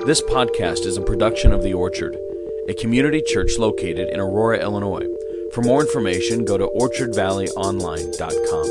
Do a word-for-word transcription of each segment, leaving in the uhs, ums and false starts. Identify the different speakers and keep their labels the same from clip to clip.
Speaker 1: This podcast is a production of The Orchard, a community church located in Aurora, Illinois. For more information, go to orchard valley online dot com.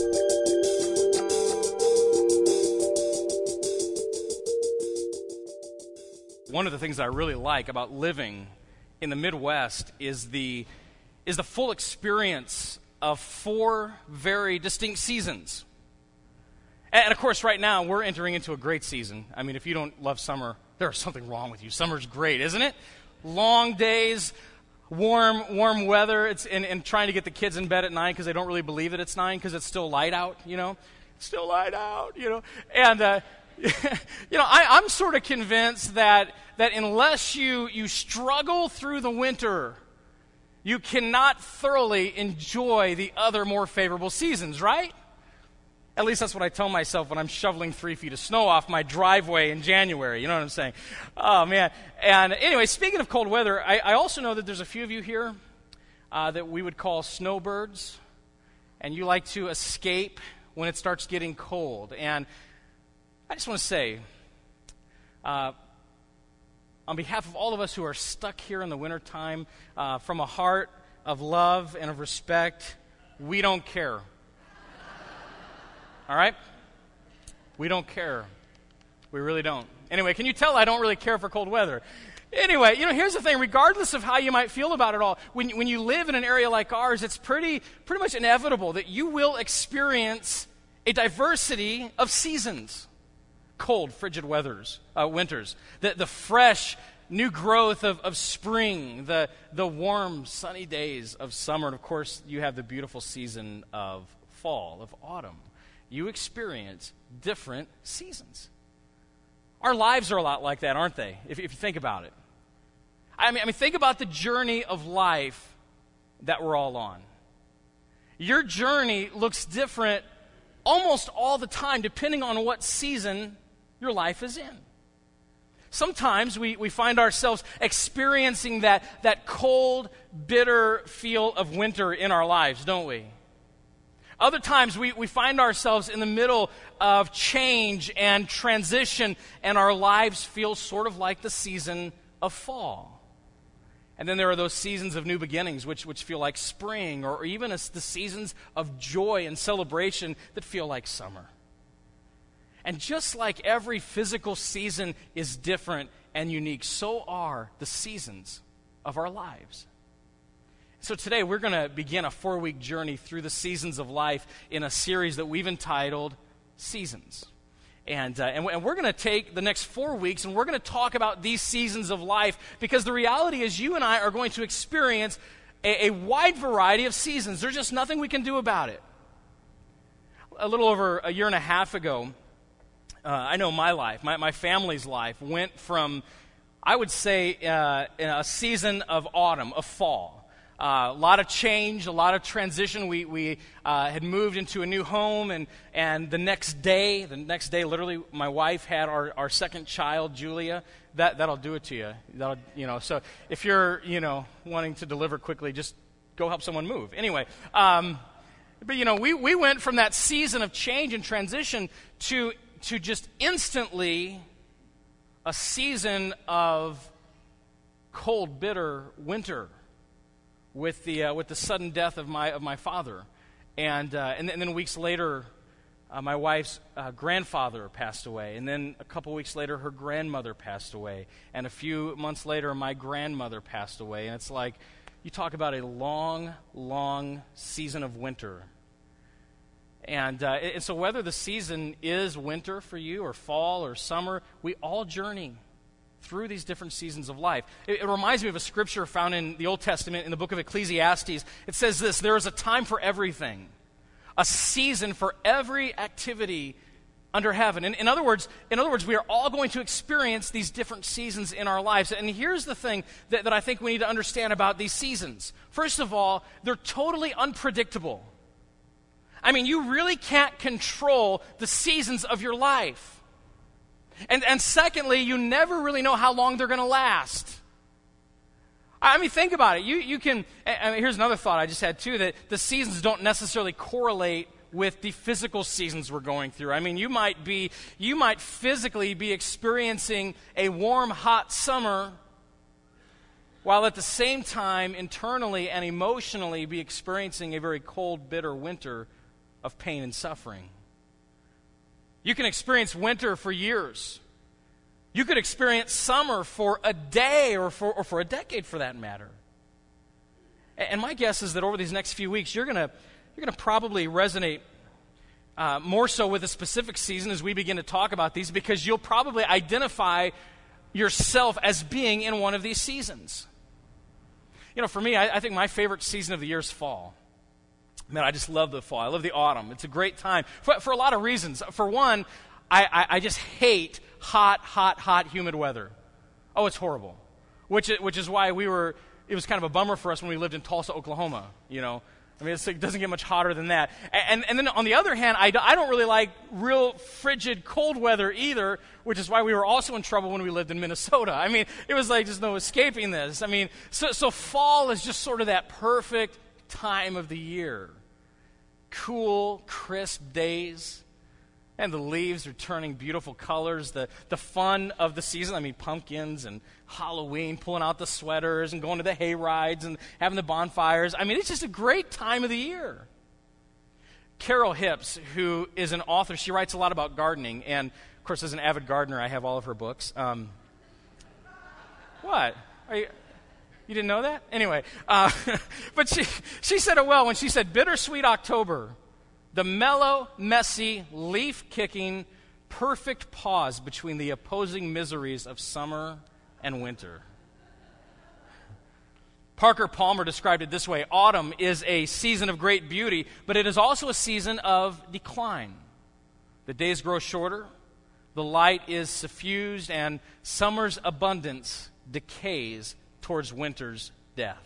Speaker 2: One of the things that I really like about living in the Midwest is the is the full experience of four very distinct seasons. And of course, right now, we're entering into a great season. I mean, if you don't love summer, there's something wrong with you. Summer's great, isn't it? Long days, warm warm weather, it's and, and trying to get the kids in bed at nine because they don't really believe that it's nine because it's still light out, you know? It's still light out, you know? And, uh, you know, I, I'm sort of convinced that that unless you, you struggle through the winter, you cannot thoroughly enjoy the other more favorable seasons, right? At least that's what I tell myself when I'm shoveling three feet of snow off my driveway in January. You know what I'm saying? Oh, man. And anyway, speaking of cold weather, I, I also know that there's a few of you here uh, that we would call snowbirds, and you like to escape when it starts getting cold. And I just want to say, uh, on behalf of all of us who are stuck here in the wintertime, uh, from a heart of love and of respect, we don't care. All right? We don't care. We really don't. Anyway, can you tell I don't really care for cold weather? Anyway, you know, here's the thing. Regardless of how you might feel about it all, when, when you live in an area like ours, it's pretty, pretty much inevitable that you will experience a diversity of seasons. Cold, frigid weathers, uh, winters. The, the fresh, new growth of, of spring. The, the warm, sunny days of summer. And, of course, you have the beautiful season of fall, of autumn. You experience different seasons. Our lives are a lot like that, aren't they? If, if you think about it. I mean, I mean, think about the journey of life that we're all on. Your journey looks different almost all the time, depending on what season your life is in. Sometimes we, we find ourselves experiencing that, that cold, bitter feel of winter in our lives, don't we? Other times we, we find ourselves in the middle of change and transition, and our lives feel sort of like the season of fall. And then there are those seasons of new beginnings, which, which feel like spring, or, or even as the seasons of joy and celebration that feel like summer. And just like every physical season is different and unique, so are the seasons of our lives. So today we're going to begin a four-week journey through the seasons of life in a series that we've entitled Seasons. And, uh, and, and we're going to take the next four weeks and we're going to talk about these seasons of life because the reality is you and I are going to experience a, a wide variety of seasons. There's just nothing we can do about it. A little over a year and a half ago, uh, I know my life, my, my family's life went from, I would say, uh, a season of autumn, of fall. Uh, a lot of change, a lot of transition. We we uh, had moved into a new home, and, and the next day, the next day, literally, my wife had our, our second child, Julia. That that'll do it to you. That'll you know. So if you're you know wanting to deliver quickly, just go help someone move. Anyway, um, but you know we we went from that season of change and transition to to just instantly a season of cold, bitter winter. With the uh, with the sudden death of my of my father, and uh, and, th- and then weeks later, uh, my wife's uh, grandfather passed away, and then a couple weeks later, her grandmother passed away, and a few months later, my grandmother passed away, and it's like you talk about a long, long season of winter, and uh, and so whether the season is winter for you or fall or summer, we all journey through these different seasons of life. It, it reminds me of a scripture found in the Old Testament in the book of Ecclesiastes. It says this: there is a time for everything, a season for every activity under heaven. In, in other words, in other words, we are all going to experience these different seasons in our lives. And here's the thing that, that I think we need to understand about these seasons. First of all, they're totally unpredictable. I mean, you really can't control the seasons of your life. And and secondly, you never really know how long they're going to last. I mean, think about it. You you can. I mean, here's another thought I just had too: that the seasons don't necessarily correlate with the physical seasons we're going through. I mean, you might be, you might physically be experiencing a warm, hot summer, while at the same time, internally and emotionally, be experiencing a very cold, bitter winter of pain and suffering. You can experience winter for years. You could experience summer for a day or for, or for a decade, for that matter. And my guess is that over these next few weeks, you're going to you're going to probably resonate uh, more so with a specific season as we begin to talk about these, because you'll probably identify yourself as being in one of these seasons. You know, for me, I, I think my favorite season of the year is fall. Man, I just love the fall. I love the autumn. It's a great time for, for a lot of reasons. For one, I, I, I just hate hot, hot, hot, humid weather. Oh, it's horrible. Which, which is why we were, it was kind of a bummer for us when we lived in Tulsa, Oklahoma, you know. I mean, it's, it doesn't get much hotter than that. And, and then on the other hand, I, do, I don't really like real frigid cold weather either, which is why we were also in trouble when we lived in Minnesota. I mean, it was like there's no escaping this. I mean, so, so fall is just sort of that perfect time of the year. Cool, crisp days, and the leaves are turning beautiful colors. The, the fun of the season, I mean, pumpkins and Halloween, pulling out the sweaters and going to the hay rides and having the bonfires. I mean, it's just a great time of the year. Carol Hips, who is an author, she writes a lot about gardening, and of course, as an avid gardener, I have all of her books. Um, what? Are you... You didn't know that? Anyway, uh, but she, she said it well when she said, bittersweet October, the mellow, messy, leaf-kicking, perfect pause between the opposing miseries of summer and winter. Parker Palmer described it this way: autumn is a season of great beauty, but it is also a season of decline. The days grow shorter, the light is suffused, and summer's abundance decays towards winter's death.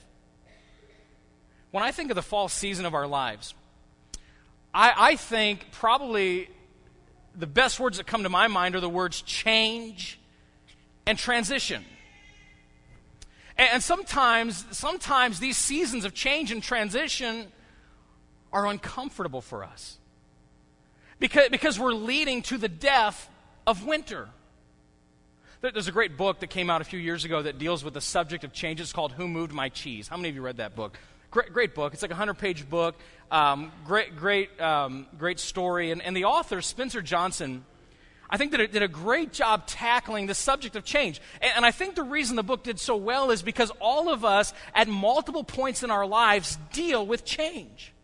Speaker 2: When I think of the fall season of our lives, I, I think probably the best words that come to my mind are the words change and transition. And, and sometimes, sometimes these seasons of change and transition are uncomfortable for us because, because we're leading to the death of winter. There's a great book that came out a few years ago that deals with the subject of change. It's called Who Moved My Cheese? How many of you read that book? Great, great book. It's like a hundred-page book. Um, great, great, um, great story. And, and the author, Spencer Johnson, I think that it did a great job tackling the subject of change. And, and I think the reason the book did so well is because all of us, at multiple points in our lives, deal with change.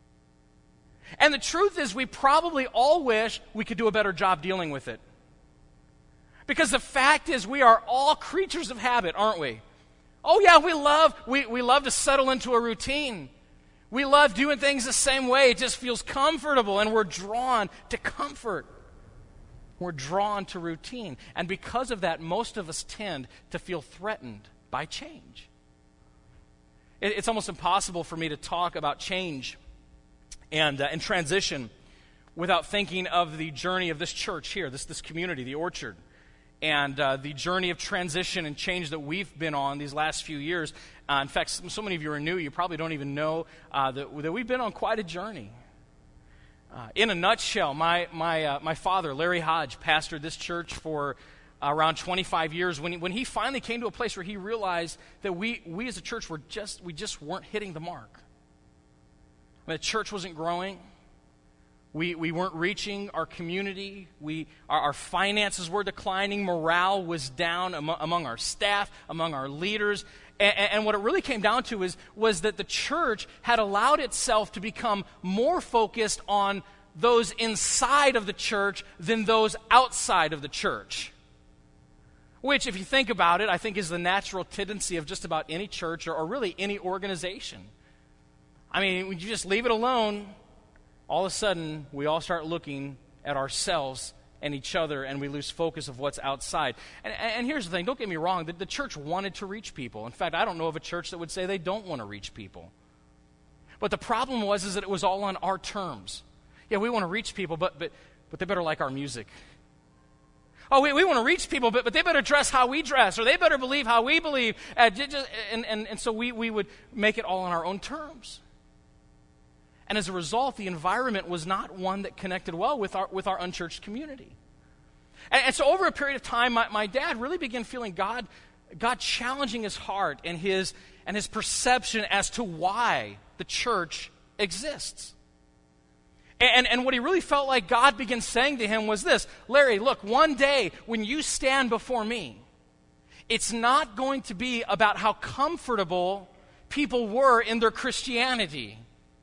Speaker 2: And the truth is, we probably all wish we could do a better job dealing with it. Because the fact is, we are all creatures of habit, aren't we? Oh yeah, we love we, we love to settle into a routine. We love doing things the same way. It just feels comfortable, and we're drawn to comfort. We're drawn to routine. And because of that, most of us tend to feel threatened by change. It, it's almost impossible for me to talk about change and, uh, and transition without thinking of the journey of this church here, this, this community, the Orchard. And uh, the journey of transition and change that we've been on these last few years. Uh, in fact, so many of you are new, you probably don't even know uh, that, that we've been on quite a journey. Uh, in a nutshell, my my uh, my father, Larry Hodge, pastored this church for uh, around twenty-five years. When he, when he finally came to a place where he realized that we we as a church were just we just weren't hitting the mark. I mean, the church wasn't growing. We we weren't reaching our community. We our, our finances were declining. Morale was down among, among our staff, among our leaders. And, and what it really came down to is was that the church had allowed itself to become more focused on those inside of the church than those outside of the church. Which, if you think about it, I think is the natural tendency of just about any church or, or really any organization. I mean, when you just leave it alone, all of a sudden, we all start looking at ourselves and each other, and we lose focus of what's outside. And, and here's the thing, don't get me wrong, the, the church wanted to reach people. In fact, I don't know of a church that would say they don't want to reach people. But the problem was is that it was all on our terms. Yeah, we want to reach people, but but but they better like our music. Oh, we, we want to reach people, but, but they better dress how we dress, or they better believe how we believe. Uh, just, and, and, and so we, we would make it all on our own terms. And as a result, the environment was not one that connected well with our, with our unchurched community. And, and so over a period of time, my, my dad really began feeling God, God challenging his heart and his, and his perception as to why the church exists. And, and what he really felt like God began saying to him was this: Larry, look, one day when you stand before me, it's not going to be about how comfortable people were in their Christianity.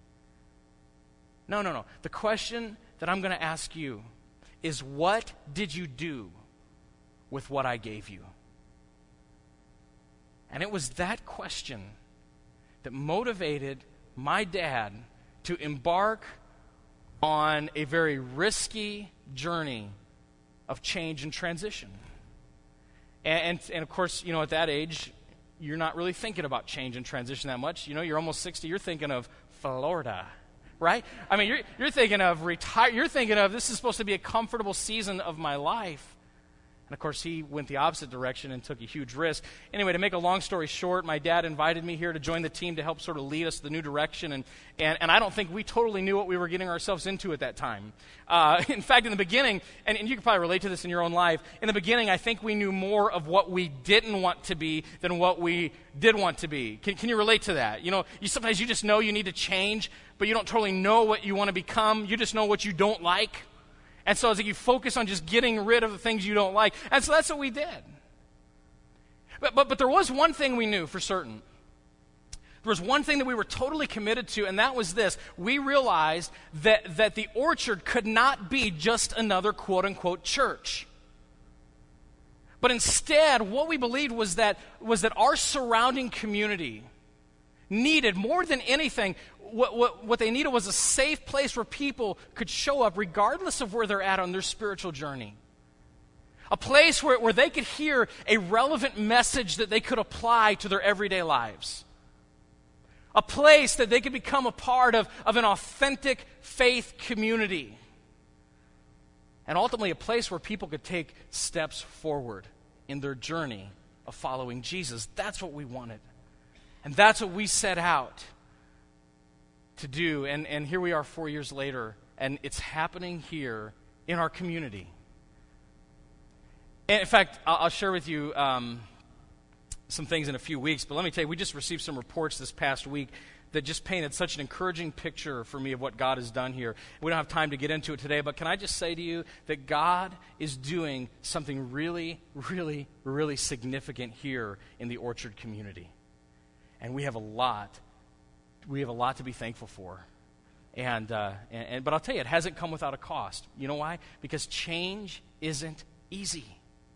Speaker 2: No, no, no. The question that I'm going to ask you is, what did you do with what I gave you? And it was that question that motivated my dad to embark on a very risky journey of change and transition. And, and, and of course, you know, at that age, you're not really thinking about change and transition that much. You know, you're almost sixty, you're thinking of Florida, right? I mean, you're, you're thinking of retire. You're thinking of, this is supposed to be a comfortable season of my life. And of course, he went the opposite direction and took a huge risk. Anyway, to make a long story short, my dad invited me here to join the team to help sort of lead us the new direction. And, and, and I don't think we totally knew what we were getting ourselves into at that time. Uh, in fact, in the beginning, and, and you can probably relate to this in your own life, in the beginning, I think we knew more of what we didn't want to be than what we did want to be. Can, can you relate to that? You know, you sometimes you just know you need to change, but you don't totally know what you want to become. You just know what you don't like. And so it's like you focus on just getting rid of the things you don't like. And so that's what we did. But, but, but there was one thing we knew for certain. There was one thing that we were totally committed to, and that was this. We realized that, that the Orchard could not be just another quote-unquote church. But instead, what we believed was that, was that our surrounding community needed, more than anything, What, what, what they needed was a safe place where people could show up regardless of where they're at on their spiritual journey. A place where, where they could hear a relevant message that they could apply to their everyday lives. A place that they could become a part of, of an authentic faith community. And ultimately a place where people could take steps forward in their journey of following Jesus. That's what we wanted. And that's what we set out to do, and, and here we are four years later, and it's happening here in our community. And in fact, I'll, I'll share with you um, some things in a few weeks, but let me tell you, we just received some reports this past week that just painted such an encouraging picture for me of what God has done here. We don't have time to get into it today, but can I just say to you that God is doing something really, really, really significant here in the Orchard community. And we have a lot We have a lot to be thankful for. And, uh, and, and but I'll tell you, it hasn't come without a cost. You know why? Because change isn't easy.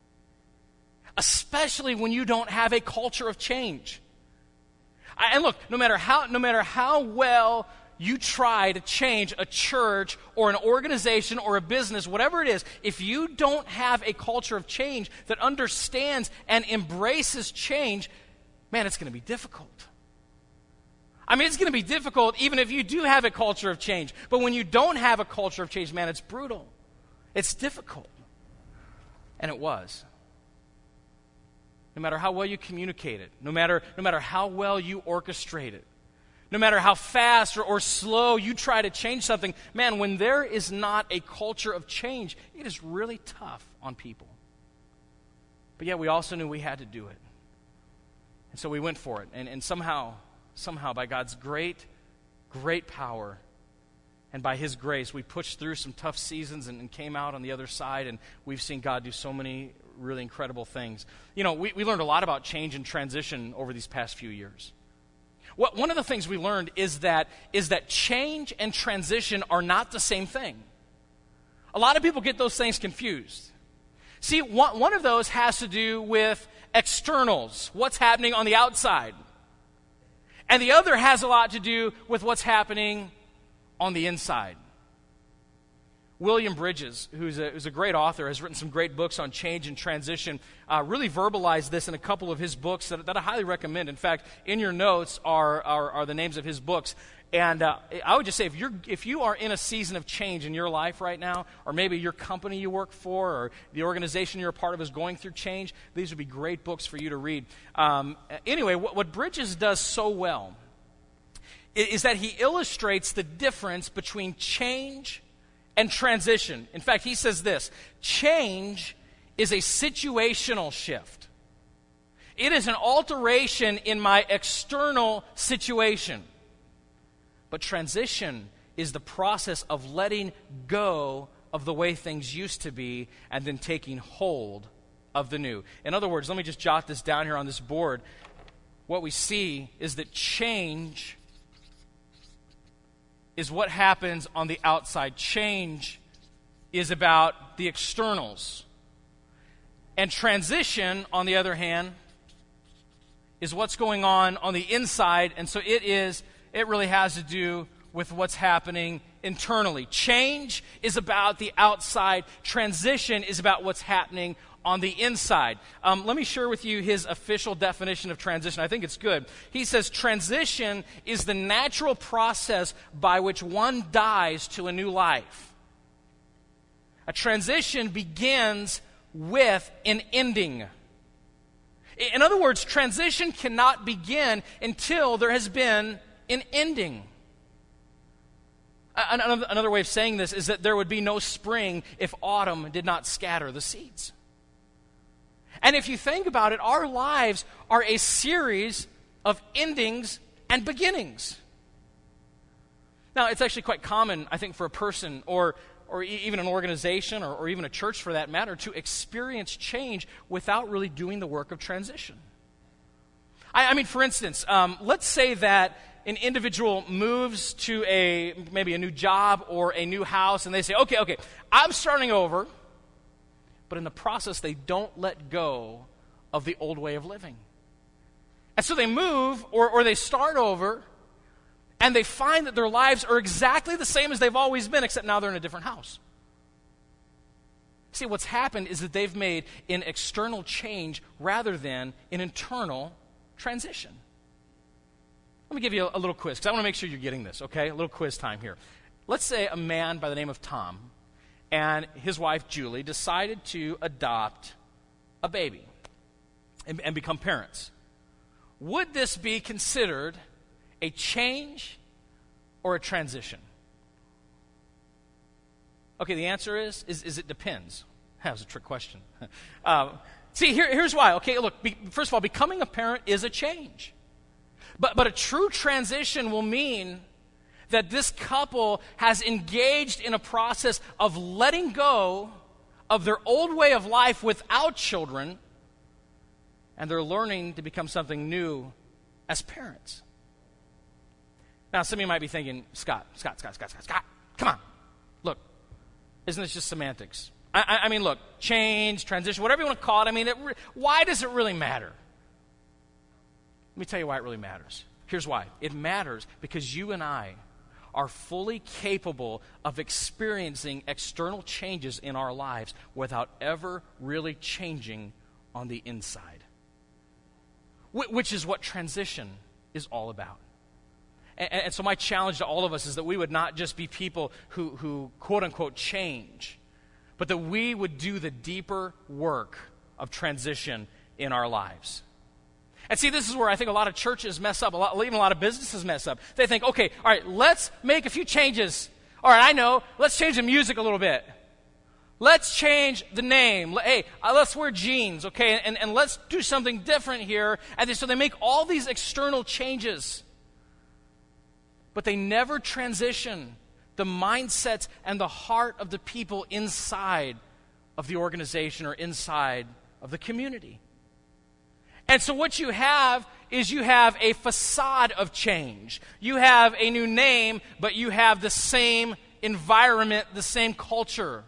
Speaker 2: Especially when you don't have a culture of change. I, and look, no matter how no matter how well you try to change a church or an organization or a business, whatever it is, if you don't have a culture of change that understands and embraces change, man, it's going to be difficult. I mean, it's going to be difficult even if you do have a culture of change. But when you don't have a culture of change, man, it's brutal. It's difficult. And it was. No matter how well you communicate it, no matter, no matter how well you orchestrate it, no matter how fast or, or slow you try to change something, man, when there is not a culture of change, it is really tough on people. But yet we also knew we had to do it. And so we went for it. And, and somehow... Somehow, by God's great, great power, and by His grace, we pushed through some tough seasons and, and came out on the other side, and we've seen God do so many really incredible things. You know, we, we learned a lot about change and transition over these past few years. What, one of the things we learned is that, is that change and transition are not the same thing. A lot of people get those things confused. See, one, one of those has to do with externals, what's happening on the outside. And the other has a lot to do with what's happening on the inside. William Bridges, who's a, who's a great author, has written some great books on change and transition, uh, really verbalized this in a couple of his books that, that I highly recommend. In fact, in your notes are, are, are the names of his books. And uh, I would just say, if you're if you are in a season of change in your life right now, or maybe your company you work for, or the organization you're a part of is going through change, these would be great books for you to read. Um, anyway, what, what Bridges does so well is that he illustrates the difference between change and transition. In fact, he says this: change is a situational shift. It is an alteration in my external situation. But transition is the process of letting go of the way things used to be and then taking hold of the new. In other words, let me just jot this down here on this board. What we see is that change is what happens on the outside. Change is about the externals. And transition, on the other hand, is what's going on on the inside, and so it is, it really has to do with what's happening internally. Change is about the outside. Transition is about what's happening on the inside. Um, let me share with you his official definition of transition. I think it's good. He says, transition is the natural process by which one dies to a new life. A transition begins with an ending. In other words, transition cannot begin until there has been an ending. Another way of saying this is that there would be no spring if autumn did not scatter the seeds. And if you think about it, our lives are a series of endings and beginnings. Now, it's actually quite common, I think, for a person or or even an organization or, or even a church for that matter to experience change without really doing the work of transition. I, I mean, for instance, um, let's say that an individual moves to a maybe a new job or a new house, and they say, okay, okay, I'm starting over, but in the process, they don't let go of the old way of living. And so they move or, or they start over, and they find that their lives are exactly the same as they've always been, except now they're in a different house. See, what's happened is that they've made an external change rather than an internal transition. Let me give you a, a little quiz, because I want to make sure you're getting this, okay? A little quiz time here. Let's say a man by the name of Tom and his wife, Julie, decided to adopt a baby and, and become parents. Would this be considered a change or a transition? Okay, the answer is, is, is it depends. That was a trick question. uh, see, here, here's why. Okay, look, be, first of all, becoming a parent is a change. But, but a true transition will mean that this couple has engaged in a process of letting go of their old way of life without children, and they're learning to become something new as parents. Now, some of you might be thinking, Scott, Scott, Scott, Scott, Scott, Scott, come on. Look, isn't this just semantics? I, I, I mean, look, change, transition, whatever you want to call it, I mean, it re- why does it really matter? Let me tell you why it really matters. Here's why. It matters because you and I are fully capable of experiencing external changes in our lives without ever really changing on the inside, Wh- which is what transition is all about. And, and so my challenge to all of us is that we would not just be people who, who quote-unquote change, but that we would do the deeper work of transition in our lives. And see, this is where I think a lot of churches mess up, a lot, even a lot of businesses mess up. They think, okay, all right, let's make a few changes. All right, I know, let's change the music a little bit. Let's change the name. Hey, uh, let's wear jeans, okay, and, and let's do something different here. And they, so they make all these external changes. But they never transition the mindsets and the heart of the people inside of the organization or inside of the community. And so what you have is you have a facade of change. You have a new name, but you have the same environment, the same culture.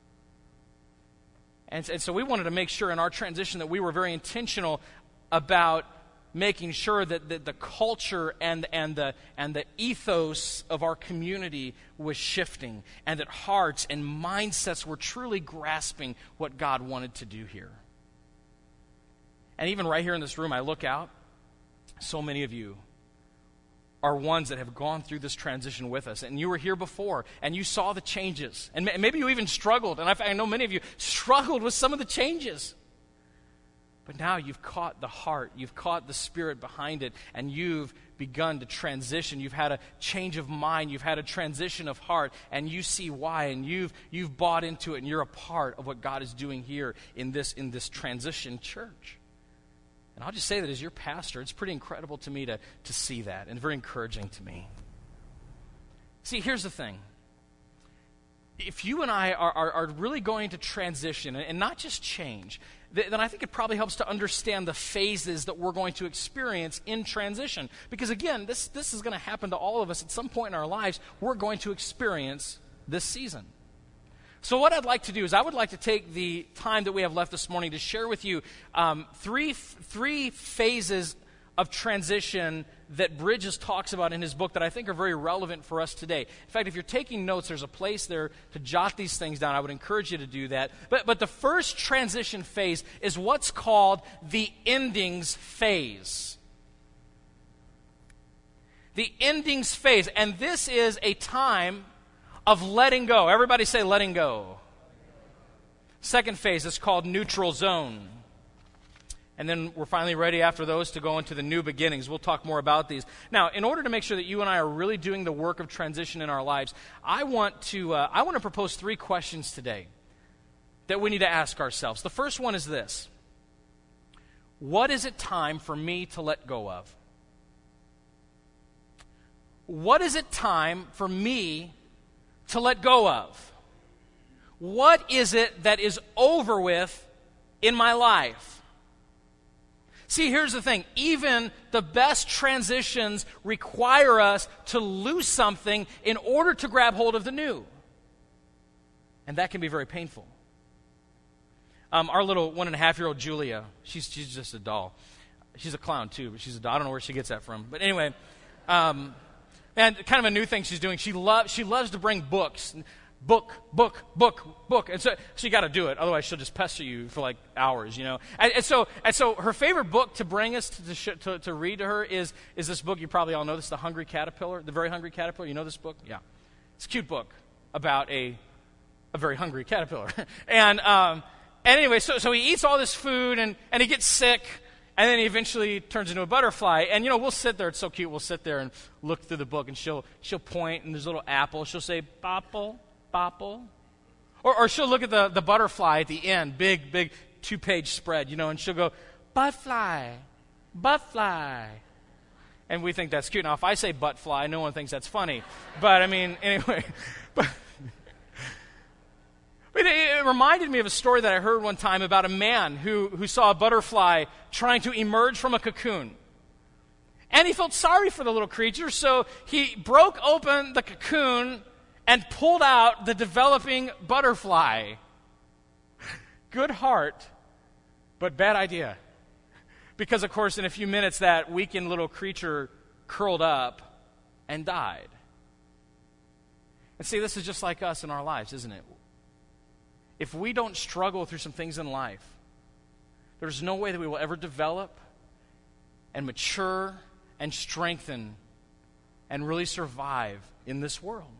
Speaker 2: And, and so we wanted to make sure in our transition that we were very intentional about making sure that the, the culture and, and, the, and the ethos of our community was shifting, and that hearts and mindsets were truly grasping what God wanted to do here. And even right here in this room, I look out, so many of you are ones that have gone through this transition with us. And you were here before, and you saw the changes. And maybe you even struggled, and I know many of you struggled with some of the changes. But now you've caught the heart, you've caught the spirit behind it, and you've begun to transition. You've had a change of mind, you've had a transition of heart, and you see why, and you've you've bought into it, and you're a part of what God is doing here in this in this transition church. And I'll just say that as your pastor, it's pretty incredible to me to, to see that, and very encouraging to me. See, here's the thing. If you and I are, are, are really going to transition and not just change, th- then I think it probably helps to understand the phases that we're going to experience in transition. Because again, this, this is going to happen to all of us at some point in our lives. We're going to experience this season. So what I'd like to do is I would like to take the time that we have left this morning to share with you um, three, three phases of transition that Bridges talks about in his book that I think are very relevant for us today. In fact, if you're taking notes, there's a place there to jot these things down. I would encourage you to do that. But, but the first transition phase is what's called the endings phase. The endings phase. And this is a time of letting go. Everybody say letting go. Second phase is called neutral zone. And then we're finally ready after those to go into the new beginnings. We'll talk more about these. Now, in order to make sure that you and I are really doing the work of transition in our lives, I want to uh, I want to propose three questions today that we need to ask ourselves. The first one is this: what is it time for me to let go of? What is it time for me to let go of? What is it that is over with in my life? See, here's the thing. Even the best transitions require us to lose something in order to grab hold of the new. And that can be very painful. Um, our little one-and-a-half-year-old Julia, she's, she's just a doll. She's a clown, too, but she's a doll. I don't know where she gets that from. But anyway, um, and kind of a new thing she's doing. She, lo- she loves to bring books. Book, book, book, book. And so, so you got to do it. Otherwise, she'll just pester you for like hours, you know. And, and so, and so, her favorite book to bring us to, to, sh- to to read to her is is this book. You probably all know this, The Hungry Caterpillar, The Very Hungry Caterpillar. You know this book? Yeah, it's a cute book about a a very hungry caterpillar. and um, and anyway, so so he eats all this food and and he gets sick. And then he eventually turns into a butterfly. And, you know, we'll sit there. It's so cute. We'll sit there and look through the book. And she'll she'll point, and there's a little apple. She'll say, "Bopple, bopple." Or, or she'll look at the, the butterfly at the end, big, big two-page spread, you know, and she'll go, "Buttfly, buttfly." And we think that's cute. Now, if I say buttfly, no one thinks that's funny. But, I mean, anyway. But, but it, it reminded me of a story that I heard one time about a man who, who saw a butterfly trying to emerge from a cocoon. And he felt sorry for the little creature, so he broke open the cocoon and pulled out the developing butterfly. Good heart, but bad idea. Because, of course, in a few minutes, that weakened little creature curled up and died. And see, this is just like us in our lives, isn't it? If we don't struggle through some things in life, there's no way that we will ever develop and mature and strengthen and really survive in this world.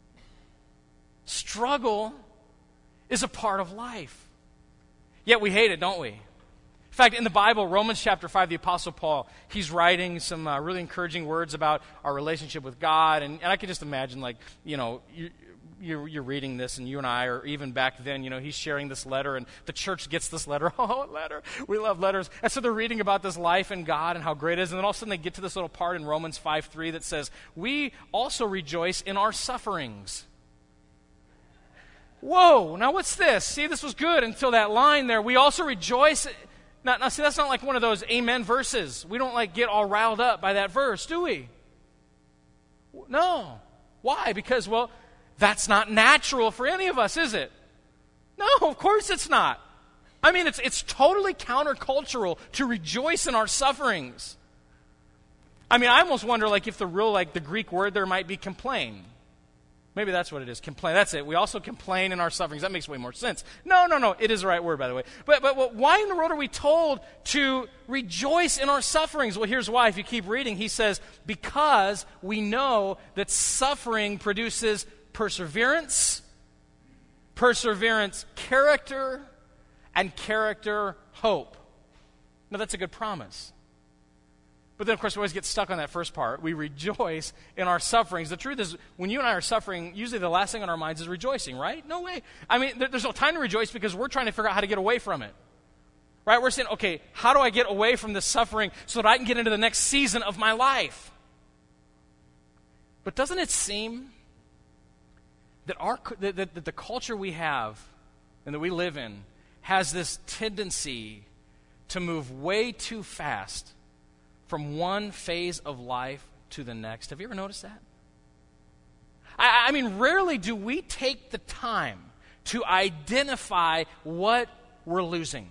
Speaker 2: Struggle is a part of life. Yet we hate it, don't we? In fact, in the Bible, Romans chapter five, the Apostle Paul, he's writing some uh, really encouraging words about our relationship with God. And, and I can just imagine, like, you know, you, you're, you're reading this, and you and I, or even back then, you know, he's sharing this letter, and the church gets this letter. Oh, letter. We love letters. And so they're reading about this life in God and how great it is. And then all of a sudden they get to this little part in Romans five three that says, we also rejoice in our sufferings. Whoa, now what's this? See, this was good until that line there. We also rejoice. Now, now, see, that's not like one of those amen verses. We don't, like, get all riled up by that verse, do we? No. Why? Because, well, that's not natural for any of us, is it? No, of course it's not. I mean, it's it's totally countercultural to rejoice in our sufferings. I mean, I almost wonder, like, if the real, like, the Greek word there might be complain. Maybe that's what it is. Complain. That's it. We also complain in our sufferings. That makes way more sense. No, no, no. It is the right word, by the way. But but well, why in the world are we told to rejoice in our sufferings? Well, here's why. If you keep reading, he says, because we know that suffering produces perseverance, perseverance character, and character hope. No, that's a good promise. But then, of course, we always get stuck on that first part. We rejoice in our sufferings. The truth is, when you and I are suffering, usually the last thing on our minds is rejoicing, right? No way. I mean, there, there's no time to rejoice because we're trying to figure out how to get away from it. Right? We're saying, okay, how do I get away from this suffering so that I can get into the next season of my life? But doesn't it seem that, our, that, that, that the culture we have and that we live in has this tendency to move way too fast from one phase of life to the next? Have you ever noticed that? I, I mean, rarely do we take the time to identify what we're losing.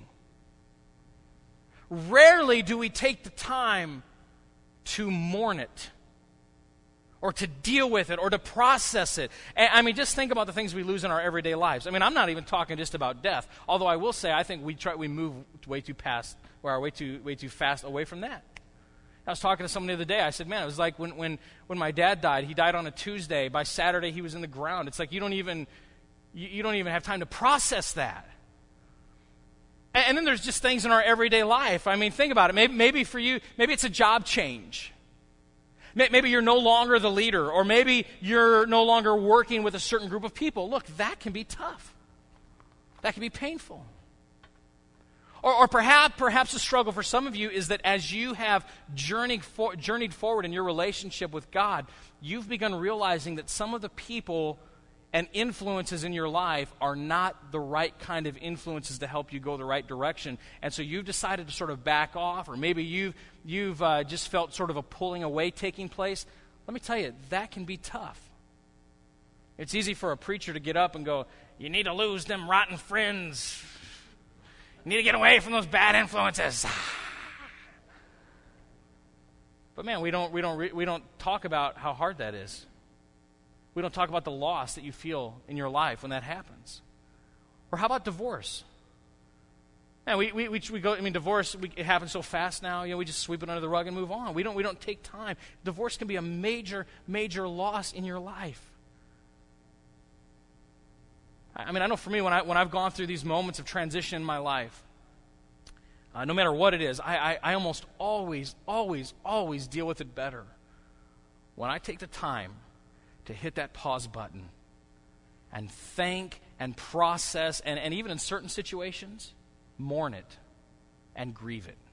Speaker 2: Rarely do we take the time to mourn it or to deal with it or to process it. And, I mean, just think about the things we lose in our everyday lives. I mean, I'm not even talking just about death, although I will say I think we try we move way too past, or way too way too fast away from that. I was talking to someone the other day. I said, man, it was like when when when my dad died. He died on a Tuesday. By Saturday, he was in the ground. It's like you don't even you, you don't even have time to process that. And then there's just things in our everyday life. I mean, think about it. Maybe, maybe for you, maybe it's a job change. Maybe you're no longer the leader, or maybe you're no longer working with a certain group of people. Look, that can be tough. That can be painful. Or, or perhaps, perhaps the struggle for some of you is that as you have journeyed, for, journeyed forward in your relationship with God, you've begun realizing that some of the people and influences in your life are not the right kind of influences to help you go the right direction. And so you've decided to sort of back off, or maybe you've, you've uh, just felt sort of a pulling away taking place. Let me tell you, that can be tough. It's easy for a preacher to get up and go, you need to lose them rotten friends. You need to get away from those bad influences. But man, we don't, we don't, re- we don't talk about how hard that is. We don't talk about the loss that you feel in your life when that happens. Or how about divorce? Man, we, we, we, we go, I mean, divorce, we, it happens so fast now, you know, we just sweep it under the rug and move on. We don't, we don't take time. Divorce can be a major, major loss in your life. I, I mean, I know for me, when, I, when I've gone through these moments of transition in my life, uh, no matter what it is, I, I, I almost always, always, always deal with it better when I take the time to hit that pause button and think and process and, and even in certain situations, mourn it and grieve it.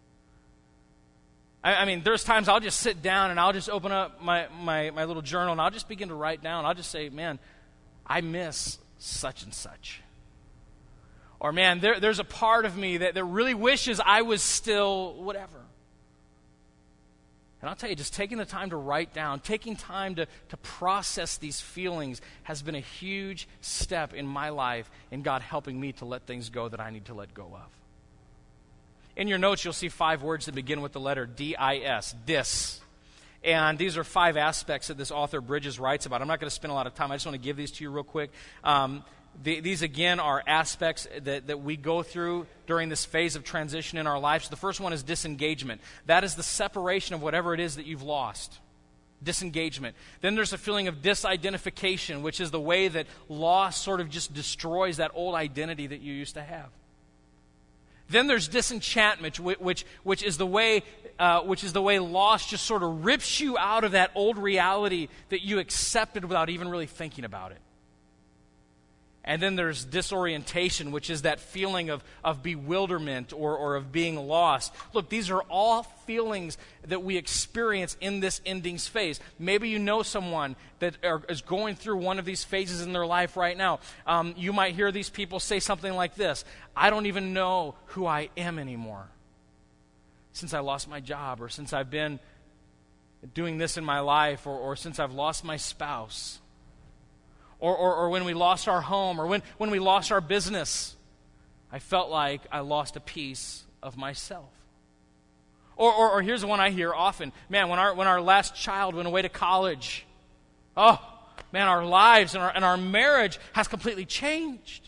Speaker 2: I, I mean, there's times I'll just sit down and I'll just open up my, my, my little journal and I'll just begin to write down. I'll just say, man, I miss such and such. Or man, there, there's a part of me that, that really wishes I was still whatever. And I'll tell you, just taking the time to write down, taking time to, to process these feelings has been a huge step in my life in God helping me to let things go that I need to let go of. In your notes, you'll see five words that begin with the letter D I S, dis. And these are five aspects that this author Bridges writes about. I'm not going to spend a lot of time. I just want to give these to you real quick. Um, The, these, again, are aspects that, that we go through during this phase of transition in our lives. The first one is disengagement. That is the separation of whatever it is that you've lost. Disengagement. Then there's a feeling of disidentification, which is the way that loss sort of just destroys that old identity that you used to have. Then there's disenchantment, which, which, is the way, uh, which is the way loss just sort of rips you out of that old reality that you accepted without even really thinking about it. And then there's disorientation, which is that feeling of, of bewilderment or, or of being lost. Look, these are all feelings that we experience in this endings phase. Maybe you know someone that are, is going through one of these phases in their life right now. Um, you might hear these people say something like this: I don't even know who I am anymore since I lost my job, or since I've been doing this in my life, or, or since I've lost my spouse. Or, or, or when we lost our home, or when, when we lost our business, I felt like I lost a piece of myself. Or, or, or here's the one I hear often. Man, when our, when our last child went away to college, oh, man, our lives and our, and our marriage has completely changed.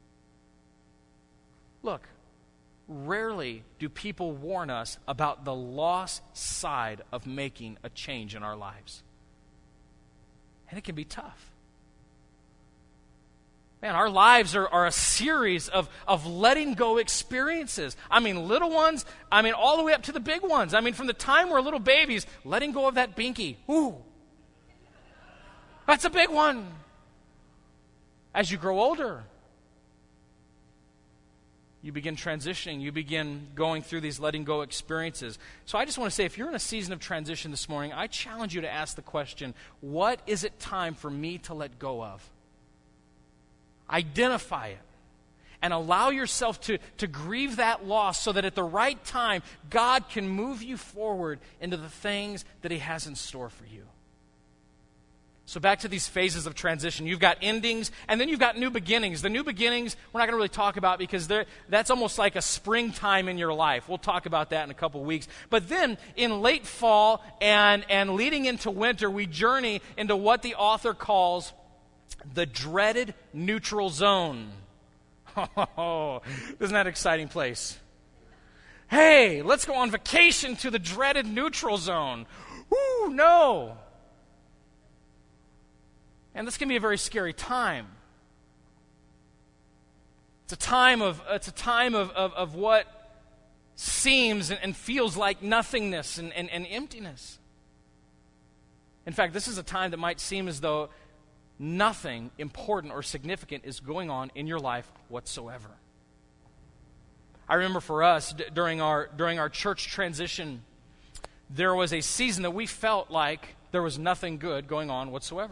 Speaker 2: Look, rarely do people warn us about the loss side of making a change in our lives. And it can be tough. Man, our lives are, are a series of, of letting go experiences. I mean, little ones, I mean, all the way up to the big ones. I mean, from the time we're little babies, letting go of that binky. Ooh. That's a big one. As you grow older, you begin transitioning. You begin going through these letting go experiences. So I just want to say, if you're in a season of transition this morning, I challenge you to ask the question, what is it time for me to let go of? Identify it and allow yourself to, to grieve that loss so that at the right time, God can move you forward into the things that He has in store for you. So back to these phases of transition. You've got endings, and then you've got new beginnings. The new beginnings, we're not going to really talk about because that's almost like a springtime in your life. We'll talk about that in a couple weeks. But then in late fall and, and leading into winter, we journey into what the author calls the dreaded neutral zone. Oh, isn't that an exciting place? Hey, let's go on vacation to the dreaded neutral zone. Ooh, no. And this can be a very scary time. It's a time of it's a time of, of, of what seems and, and feels like nothingness and, and, and emptiness. In fact, this is a time that might seem as though nothing important or significant is going on in your life whatsoever. I remember for us, d- during our during our church transition, there was a season that we felt like there was nothing good going on whatsoever.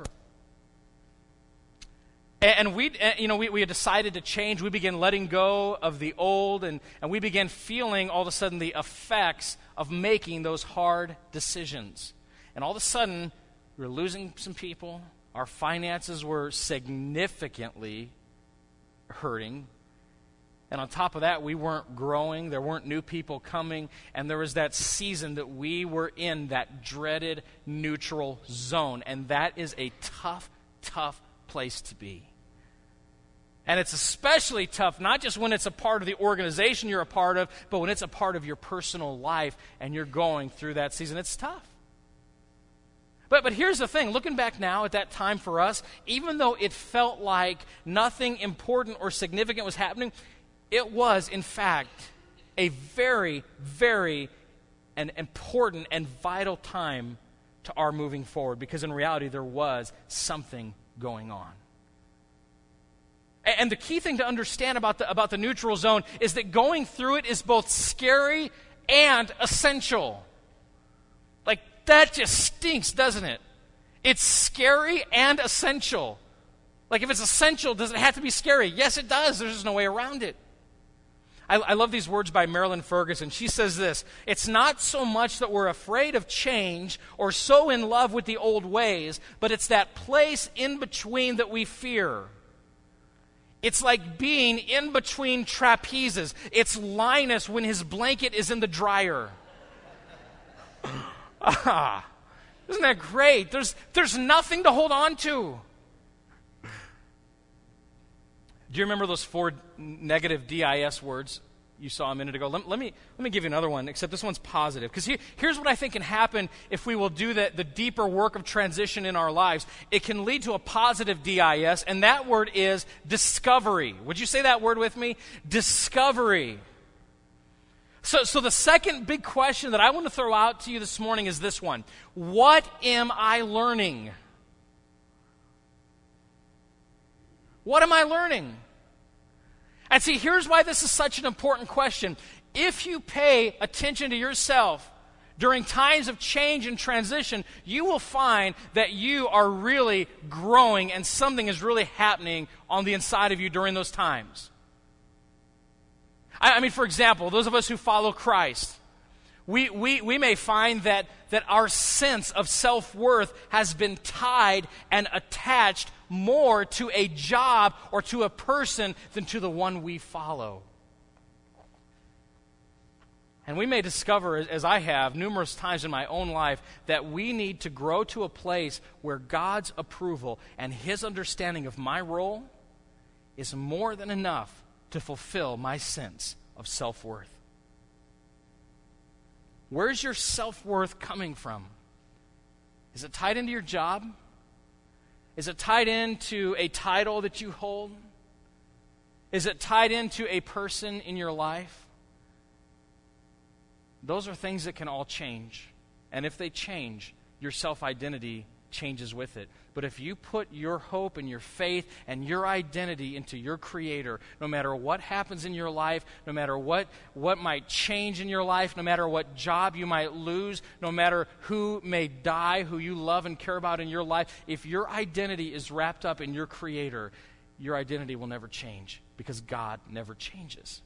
Speaker 2: And we, you know, we, we had decided to change. We began letting go of the old, and, and we began feeling all of a sudden the effects of making those hard decisions. And all of a sudden, we were losing some people. Our finances were significantly hurting. And on top of that, we weren't growing. There weren't new people coming. And there was that season that we were in, that dreaded neutral zone. And that is a tough, tough place to be. And it's especially tough, not just when it's a part of the organization you're a part of, but when it's a part of your personal life and you're going through that season. It's tough. But but here's the thing, looking back now at that time for us, even though it felt like nothing important or significant was happening, it was, in fact, a very, very an important and vital time to our moving forward, because in reality there was something going on. And the key thing to understand about the, about the neutral zone is that going through it is both scary and essential. Like, that just stinks, doesn't it? It's scary and essential. Like, if it's essential, does it have to be scary? Yes, it does. There's just no way around it. I, I love these words by Marilyn Ferguson. She says this: it's not so much that we're afraid of change or so in love with the old ways, but it's that place in between that we fear. It's like being in between trapezes. It's Linus when his blanket is in the dryer. Ah, isn't that great? There's, there's nothing to hold on to. Do you remember those four negative D I S words you saw a minute ago? Let, let me let me give you another one, except this one's positive. Because here, here's what I think can happen if we will do the, the deeper work of transition in our lives. It can lead to a positive D I S, and that word is discovery. Would you say that word with me? Discovery. So, so the second big question that I want to throw out to you this morning is this one: what am I learning? What am I learning? And see, here's why this is such an important question. If you pay attention to yourself during times of change and transition, you will find that you are really growing and something is really happening on the inside of you during those times. I, I mean, for example, those of us who follow Christ, we, we, we may find that, that our sense of self-worth has been tied and attached more to a job or to a person than to the one we follow. And we may discover, as I have numerous times in my own life, that we need to grow to a place where God's approval and His understanding of my role is more than enough to fulfill my sense of self-worth. Where's your self-worth coming from? Is it tied into your job? Is it tied into a title that you hold? Is it tied into a person in your life? Those are things that can all change. And if they change, your self-identity changes with it. But if you put your hope and your faith and your identity into your Creator, no matter what happens in your life, no matter what, what might change in your life, no matter what job you might lose, no matter who may die, who you love and care about in your life, if your identity is wrapped up in your Creator, your identity will never change because God never changes.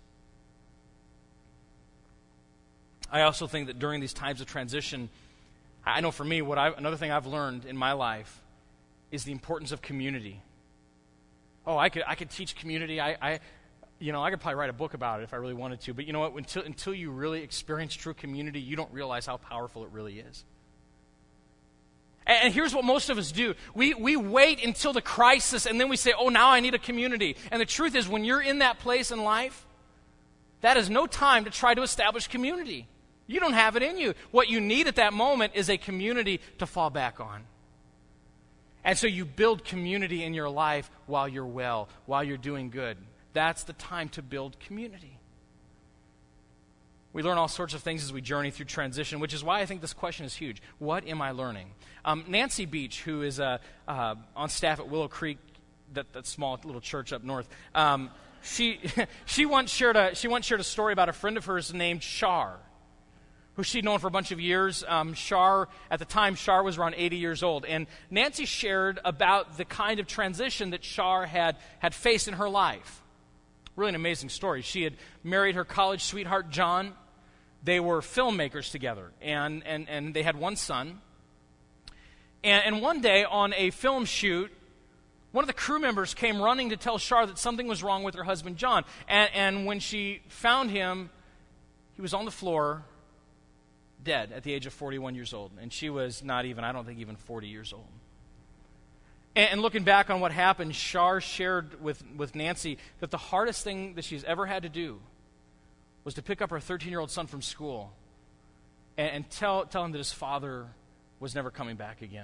Speaker 2: I also think that during these times of transition, I know for me, what I, another thing I've learned in my life is the importance of community. Oh, I could I could teach community. I, I you know, I could probably write a book about it if I really wanted to. But you know what? Until until you really experience true community, you don't realize how powerful it really is. And, and here's what most of us do: we we wait until the crisis, and then we say, "Oh, now I need a community." And the truth is, when you're in that place in life, that is no time to try to establish community. You don't have it in you. What you need at that moment is a community to fall back on. And so you build community in your life while you're well, while you're doing good. That's the time to build community. We learn all sorts of things as we journey through transition, which is why I think this question is huge. What am I learning? Um, Nancy Beach, who is uh, uh, on staff at Willow Creek, that, that small little church up north, um, she she once shared a she once shared a story about a friend of hers named Shar, who she'd known for a bunch of years. Um, Shar, at the time, Shar was around eighty years old. And Nancy shared about the kind of transition that Shar had, had faced in her life. Really an amazing story. She had married her college sweetheart, John. They were filmmakers together, and, and, and they had one son. And, and one day on a film shoot, one of the crew members came running to tell Shar that something was wrong with her husband, John. And, and when she found him, he was on the floor, dead at the age of forty-one years old. And she was not even, I don't think, even forty years old. And, and looking back on what happened, Shar shared with, with Nancy that the hardest thing that she's ever had to do was to pick up her thirteen-year-old son from school and, and tell, tell him that his father was never coming back again.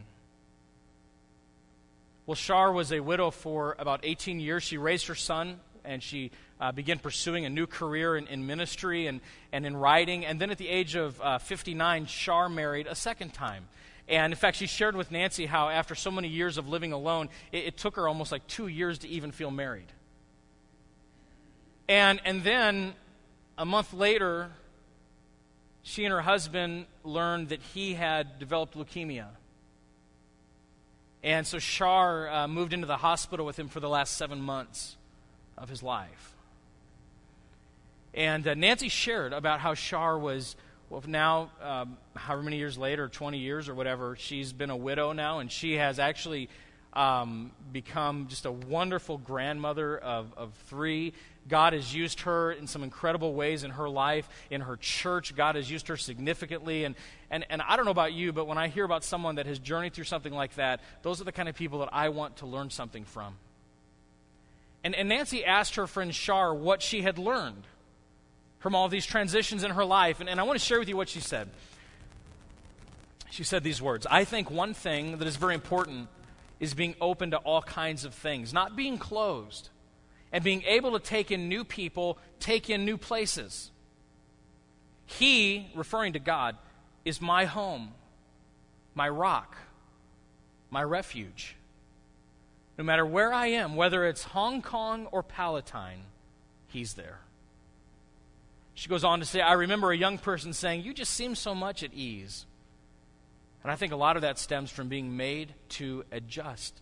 Speaker 2: Well, Shar was a widow for about eighteen years. She raised her son, and she uh, began pursuing a new career in, in ministry and, and in writing. And then at the age of uh, fifty-nine, Shar married a second time. And in fact, she shared with Nancy how after so many years of living alone, it, it took her almost like two years to even feel married. And, and then a month later, she and her husband learned that he had developed leukemia. And so Shar uh, moved into the hospital with him for the last seven months of his life. And uh, Nancy shared about how Shar was, well, now, um, however many years later, twenty years or whatever, she's been a widow now, and she has actually um, become just a wonderful grandmother of, of three. God has used her in some incredible ways in her life, in her church. God has used her significantly. And, and, and I don't know about you, but when I hear about someone that has journeyed through something like that, those are the kind of people that I want to learn something from. And, and Nancy asked her friend Shar what she had learned from all these transitions in her life. And, and I want to share with you what she said. She said these words: "I think one thing that is very important is being open to all kinds of things, not being closed, and being able to take in new people, take in new places. He," referring to God, "is my home, my rock, my refuge. No matter where I am, whether it's Hong Kong or Palatine, He's there." She goes on to say, "I remember a young person saying, 'You just seem so much at ease.' And I think a lot of that stems from being made to adjust."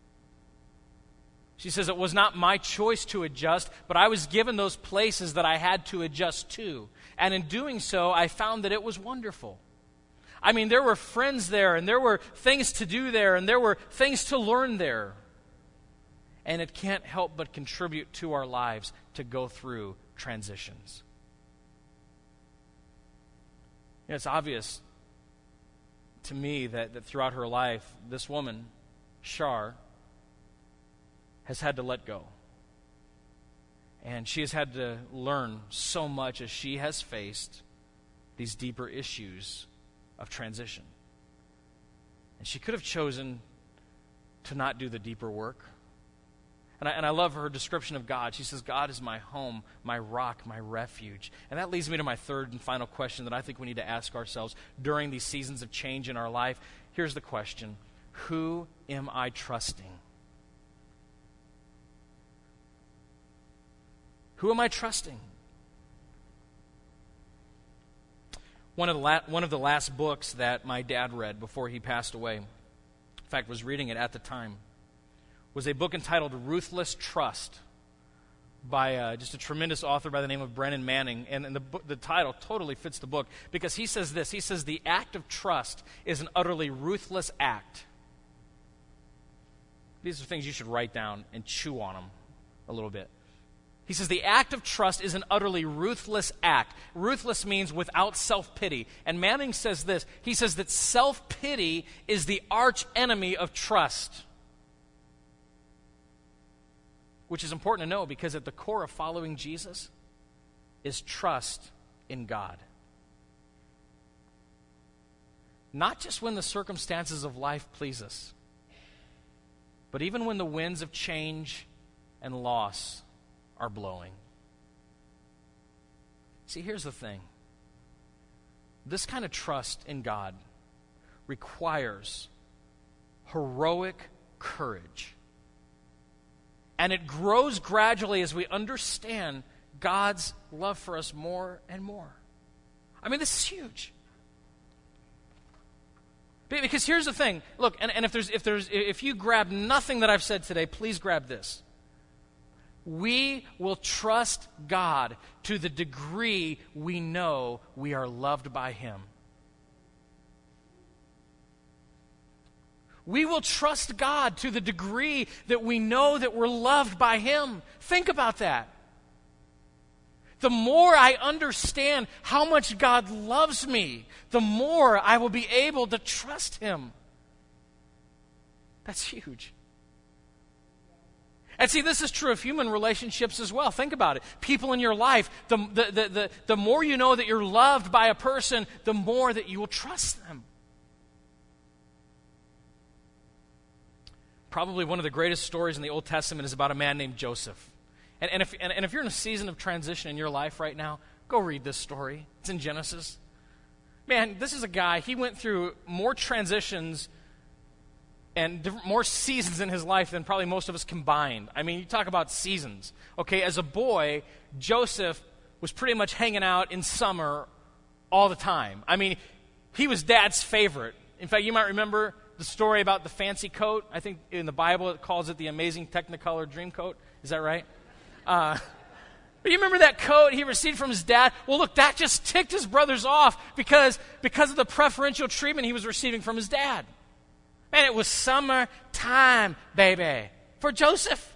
Speaker 2: She says, "It was not my choice to adjust, but I was given those places that I had to adjust to. And in doing so, I found that it was wonderful. I mean, there were friends there, and there were things to do there, and there were things to learn there. And it can't help but contribute to our lives to go through transitions." You know, it's obvious to me that, that throughout her life, this woman, Shar, has had to let go. And she has had to learn so much as she has faced these deeper issues of transition. And she could have chosen to not do the deeper work. And I, and I love her description of God. She says, God is my home, my rock, my refuge. And that leads me to my third and final question that I think we need to ask ourselves during these seasons of change in our life. Here's the question: who am I trusting? Who am I trusting? One of the la- one of the last books that my dad read before he passed away, in fact, was reading it at the time, was a book entitled Ruthless Trust by uh, just a tremendous author by the name of Brennan Manning. And, and the, book, the title totally fits the book because he says this. He says, the act of trust is an utterly ruthless act. These are things you should write down and chew on them a little bit. He says the act of trust is an utterly ruthless act. Ruthless means without self-pity. And Manning says this. He says that self-pity is the arch enemy of trust. Which is important to know because at the core of following Jesus is trust in God. Not just when the circumstances of life please us, but even when the winds of change and loss are blowing. See, here's the thing. This kind of trust in God requires heroic courage. And it grows gradually as we understand God's love for us more and more. I mean, this is huge. Because here's the thing. Look, and, and if there's if there's if you grab nothing that I've said today, please grab this. We will trust God to the degree we know we are loved by Him. We will trust God to the degree that we know that we're loved by Him. Think about that. The more I understand how much God loves me, the more I will be able to trust Him. That's huge. And see, this is true of human relationships as well. Think about it. People in your life, the, the, the, the, the more you know that you're loved by a person, the more that you will trust them. Probably one of the greatest stories in the Old Testament is about a man named Joseph. And, and, if, and, and if you're in a season of transition in your life right now, go read this story. It's in Genesis. Man, this is a guy, he went through more transitions and different, more seasons in his life than probably most of us combined. I mean, you talk about seasons. Okay, as a boy, Joseph was pretty much hanging out in summer all the time. I mean, he was Dad's favorite. In fact, you might remember the story about the fancy coat. I think in the Bible it calls it the amazing Technicolor dream coat. Is that right? Uh, but you remember that coat he received from his dad? Well, look, that just ticked his brothers off because, because of the preferential treatment he was receiving from his dad. Man, it was summertime, baby, for Joseph.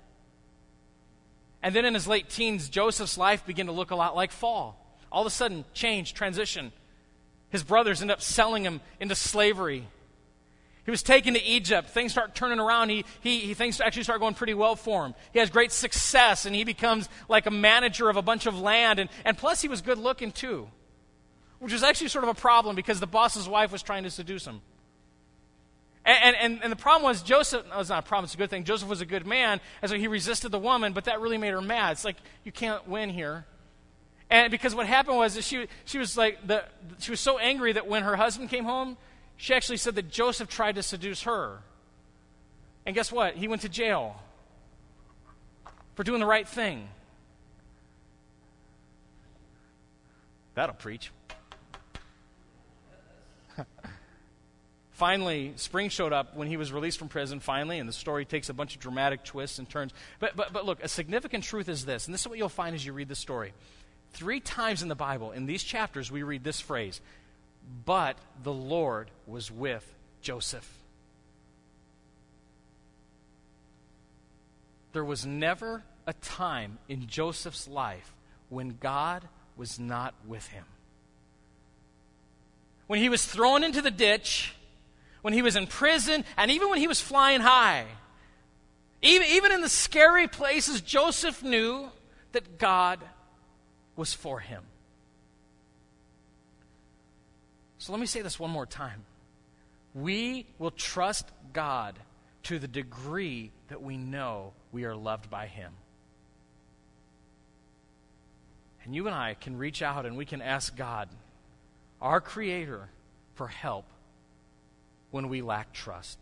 Speaker 2: And then in his late teens, Joseph's life began to look a lot like fall. All of a sudden, change, transition. His brothers end up selling him into slavery. He was taken to Egypt. Things start turning around. He, he, he things actually start going pretty well for him. He has great success, and he becomes like a manager of a bunch of land. And, and plus, he was good looking too, which was actually sort of a problem because the boss's wife was trying to seduce him. And, and, and the problem was Joseph, no, it's not a problem, it's a good thing. Joseph was a good man, and so he resisted the woman, but that really made her mad. It's like, you can't win here. And because what happened was that she, she was like, the, she was so angry that when her husband came home, she actually said that Joseph tried to seduce her. And guess what? He went to jail for doing the right thing. That'll preach. Finally, spring showed up when he was released from prison, finally, and the story takes a bunch of dramatic twists and turns. But, but, but look, a significant truth is this, and this is what you'll find as you read the story. Three times in the Bible, in these chapters, we read this phrase, but the Lord was with Joseph. There was never a time in Joseph's life when God was not with him. When he was thrown into the ditch, when he was in prison, and even when he was flying high, even, even in the scary places, Joseph knew that God was for him. So let me say this one more time. We will trust God to the degree that we know we are loved by him. And you and I can reach out and we can ask God, our Creator, for help when we lack trust.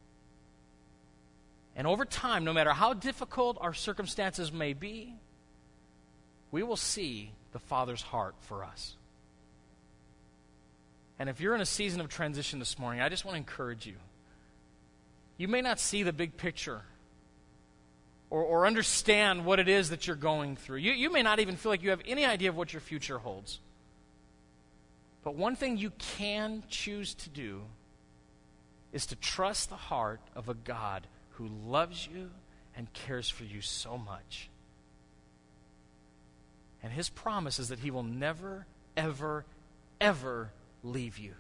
Speaker 2: And over time, no matter how difficult our circumstances may be, we will see the Father's heart for us. And if you're in a season of transition this morning, I just want to encourage you. You may not see the big picture or, or understand what it is that you're going through. You, you may not even feel like you have any idea of what your future holds. But one thing you can choose to do is to trust the heart of a God who loves you and cares for you so much. And his promise is that he will never, ever, ever leave you.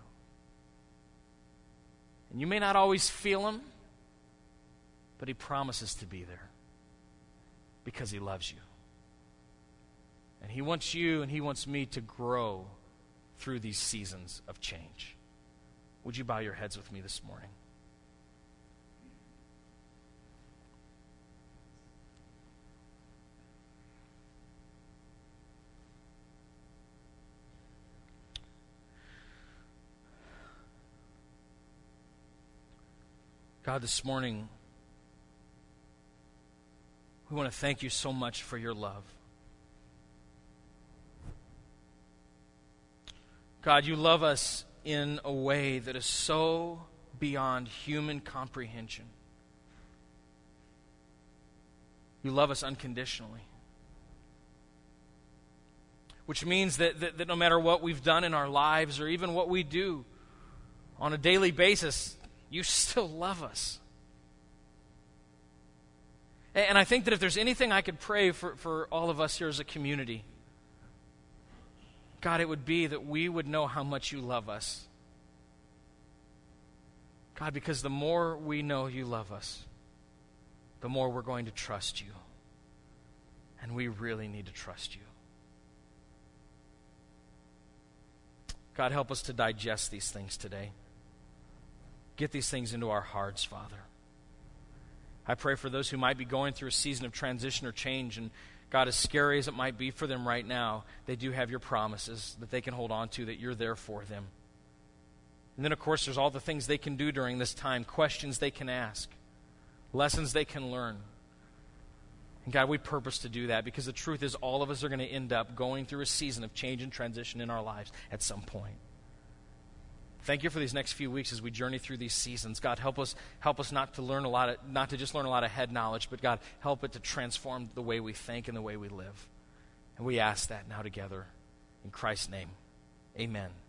Speaker 2: And you may not always feel him, but he promises to be there because he loves you. And he wants you and he wants me to grow through these seasons of change. Would you bow your heads with me this morning? God, this morning, we want to thank you so much for your love. God, you love us in a way that is so beyond human comprehension. You love us unconditionally. Which means that, that, that no matter what we've done in our lives or even what we do on a daily basis, you still love us. And I think that if there's anything I could pray for, for all of us here as a community, God, it would be that we would know how much you love us. God, because the more we know you love us, the more we're going to trust you. And we really need to trust you. God, help us to digest these things today. Get these things into our hearts, Father. I pray for those who might be going through a season of transition or change, and God, as scary as it might be for them right now, they do have your promises that they can hold on to, that you're there for them. And then, of course, there's all the things they can do during this time, questions they can ask, lessons they can learn. And God, we purpose to do that because the truth is all of us are going to end up going through a season of change and transition in our lives at some point. Thank you for these next few weeks as we journey through these seasons. God, help us help us not to learn a lot of, not to just learn a lot of head knowledge, but God, help it to transform the way we think and the way we live. And we ask that now together in Christ's name. Amen.